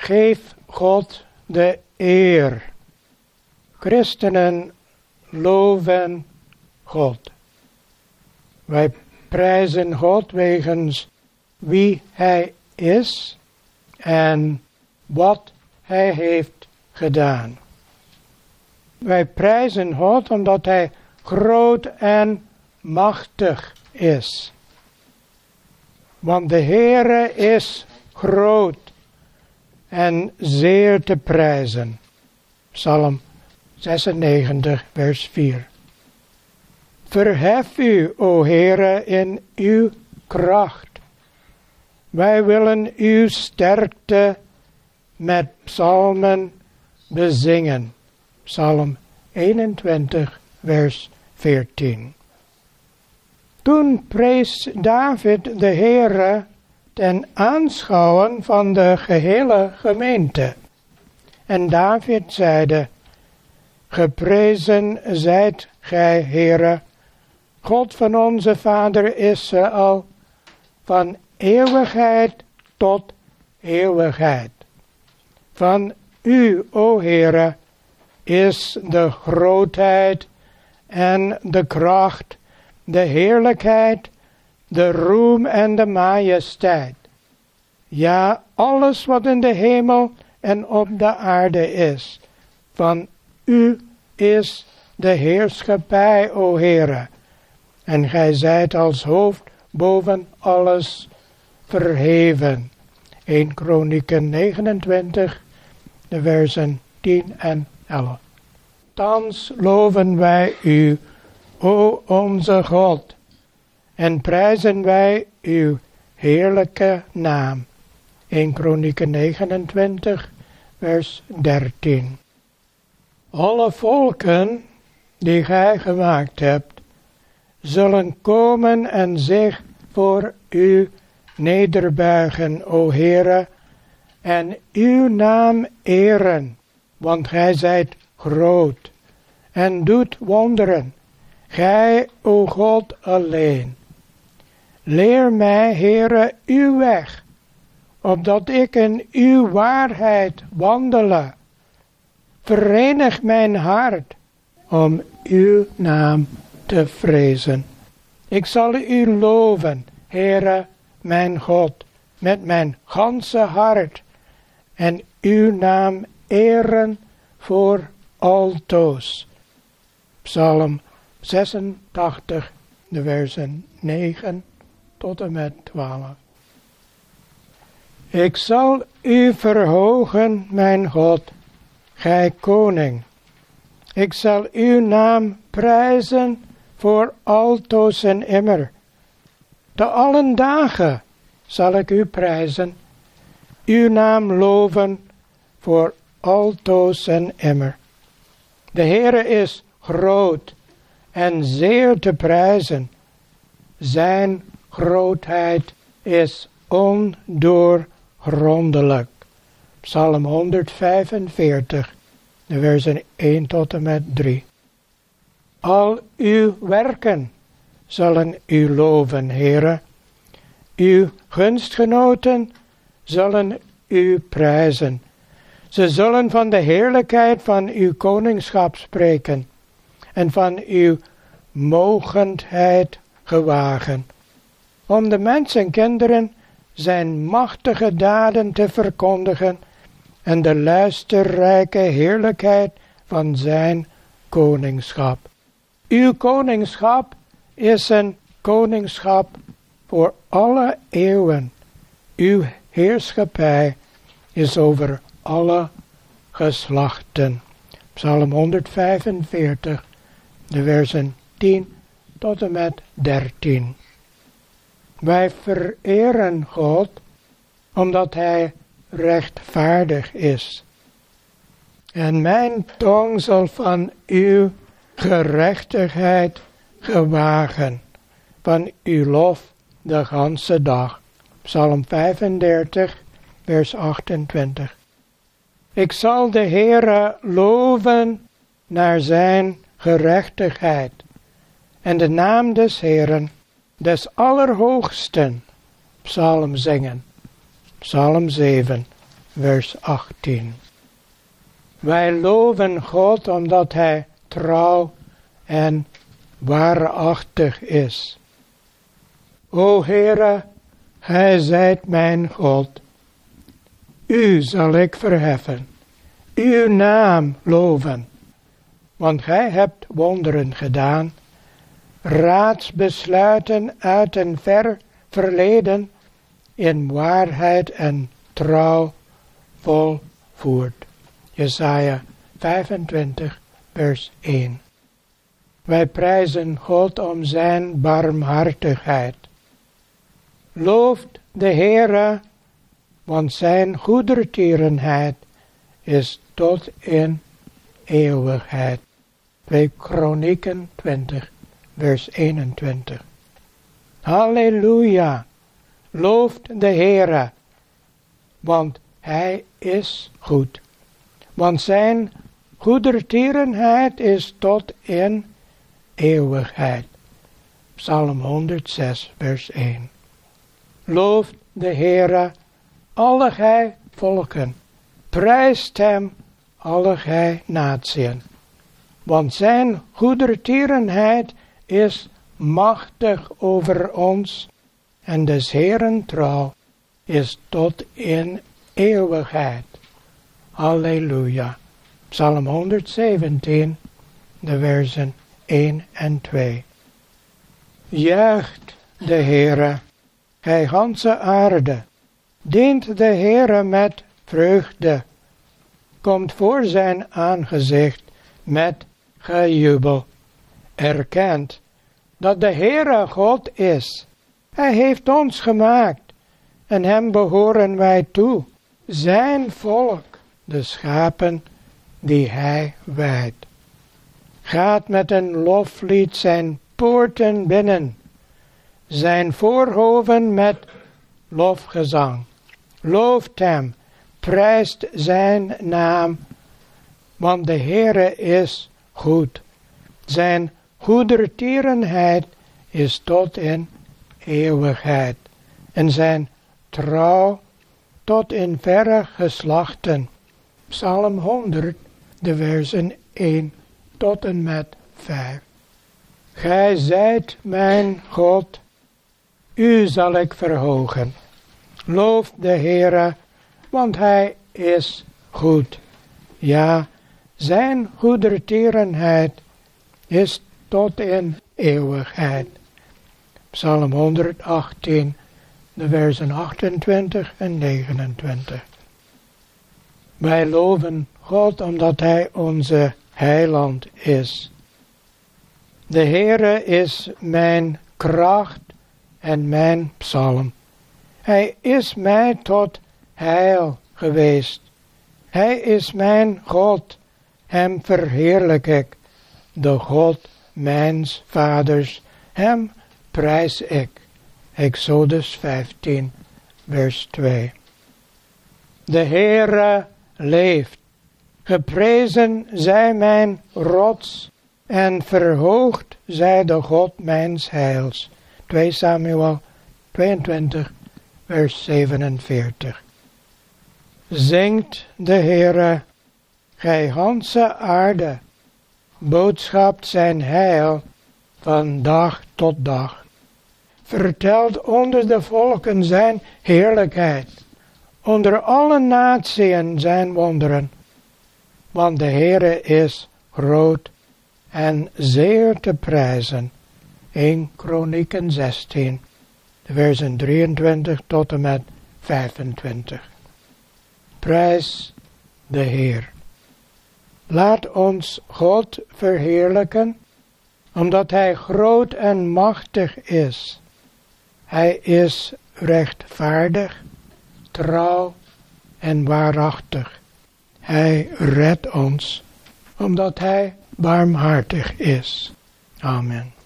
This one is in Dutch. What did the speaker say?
Geef God de eer. Christenen loven God. Wij prijzen God wegens wie Hij is en wat Hij heeft gedaan. Wij prijzen God omdat Hij groot en machtig is. Want de Heere is groot en zeer te prijzen. Psalm 96, vers 4. Verhef u, o Heere, in uw kracht. Wij willen uw sterkte met psalmen bezingen. Psalm 21, vers 14. Toen prees David de Heere ten aanschouwen van de gehele gemeente. En David zeide: Geprezen zijt gij, Heere, God van onze vader Israël, van eeuwigheid tot eeuwigheid. Van u, o Heere, is de grootheid en de kracht, de heerlijkheid, de roem en de majesteit. Ja, alles wat in de hemel en op de aarde is. Van u is de heerschappij, o Heere. En gij zijt als hoofd boven alles verheven. 1 Kronieken 29, de versen 10 en 11. Thans loven wij u, o onze God, en prijzen wij uw heerlijke naam. 1 Kronieken 29, vers 13. Alle volken die gij gemaakt hebt, zullen komen en zich voor u nederbuigen, o Heere, en uw naam eren, want gij zijt groot en doet wonderen, gij, o God, alleen. Leer mij, Heere, uw weg, opdat ik in uw waarheid wandele. Verenig mijn hart om uw naam te vrezen. Ik zal u loven, Heere, mijn God, met mijn ganse hart en uw naam eren voor altoos. Psalm 86, de versen 9 tot en met 12. Ik zal u verhogen, mijn God, gij koning. Ik zal uw naam prijzen voor altoos en immer. Te allen dagen zal ik u prijzen, uw naam loven voor altoos en immer. De Heere is groot en zeer te prijzen. Zijn grootheid is ondoorgrondelijk. Psalm 145, de versen 1 tot en met 3. Al uw werken zullen u loven, Heere. Uw gunstgenoten zullen u prijzen. Ze zullen van de heerlijkheid van uw koningschap spreken en van uw mogendheid gewagen. Om de mensenkinderen zijn machtige daden te verkondigen en de luisterrijke heerlijkheid van zijn koningschap. Uw koningschap is een koningschap voor alle eeuwen. Uw heerschappij is over alle geslachten. Psalm 145, de versen 10 tot en met 13. Wij vereren God omdat Hij rechtvaardig is. En mijn tong zal van uw gerechtigheid gewagen, van uw lof de ganse dag. Psalm 35, vers 28. Ik zal de Heere loven naar zijn gerechtigheid en de naam des Heeren, des Allerhoogsten, psalm zingen. Psalm 7, vers 18. Wij loven God omdat Hij trouw en waarachtig is. O Heere, Gij zijt mijn God. U zal ik verheffen, uw naam loven, want Gij hebt wonderen gedaan, raadsbesluiten uit een ver verleden in waarheid en trouw volvoerd. Jesaja 25, vers 1. Wij prijzen God om zijn barmhartigheid. Looft de Heere, want zijn goedertierenheid is tot in eeuwigheid. 2 Kronieken 20, vers 21. Halleluja! Looft de Heere, want Hij is goed. Want zijn goedertierenheid is tot in eeuwigheid. Psalm 106, vers 1. Looft de Heere, alle gij volken. Prijst hem, alle gij natieën. Want zijn goedertierenheid is machtig over ons, en des Heeren trouw is tot in eeuwigheid. Halleluja. Psalm 117, de versen 1 en 2. Juicht de Heere, gij ganse aarde, dient de Heere met vreugde, komt voor zijn aangezicht met gejubel. Erkent dat de Heere God is. Hij heeft ons gemaakt en hem behoren wij toe, zijn volk, de schapen die hij wijdt. Gaat met een loflied zijn poorten binnen, zijn voorhoven met lofgezang. Looft hem, prijst zijn naam, want de Heere is goed. Zijn goedertierenheid is tot in eeuwigheid, en zijn trouw tot in verre geslachten. Psalm 100, de versen 1 tot en met 5. Gij zijt mijn God, u zal ik verhogen. Loof de Heere, want hij is goed. Ja, zijn goedertierenheid is tot in eeuwigheid. Psalm 118, de versen 28 en 29. Wij loven God omdat Hij onze heiland is. De Heere is mijn kracht en mijn psalm. Hij is mij tot heil geweest. Hij is mijn God, hem verheerlijk ik. De God mijns vaders, hem prijs ik. Exodus 15, vers 2. De Heere leeft. Geprezen zij mijn rots en verhoogd zij de God mijns heils. 2 Samuel 22, vers 47. Zingt de Heere, gij ganse aarde, boodschapt zijn heil van dag tot dag. Vertelt onder de volken zijn heerlijkheid, onder alle natieën zijn wonderen. Want de Heere is groot en zeer te prijzen. 1 Kronieken 16, de versen 23 tot en met 25. Prijs de Heer. Laat ons God verheerlijken, omdat Hij groot en machtig is. Hij is rechtvaardig, trouw en waarachtig. Hij redt ons, omdat Hij barmhartig is. Amen.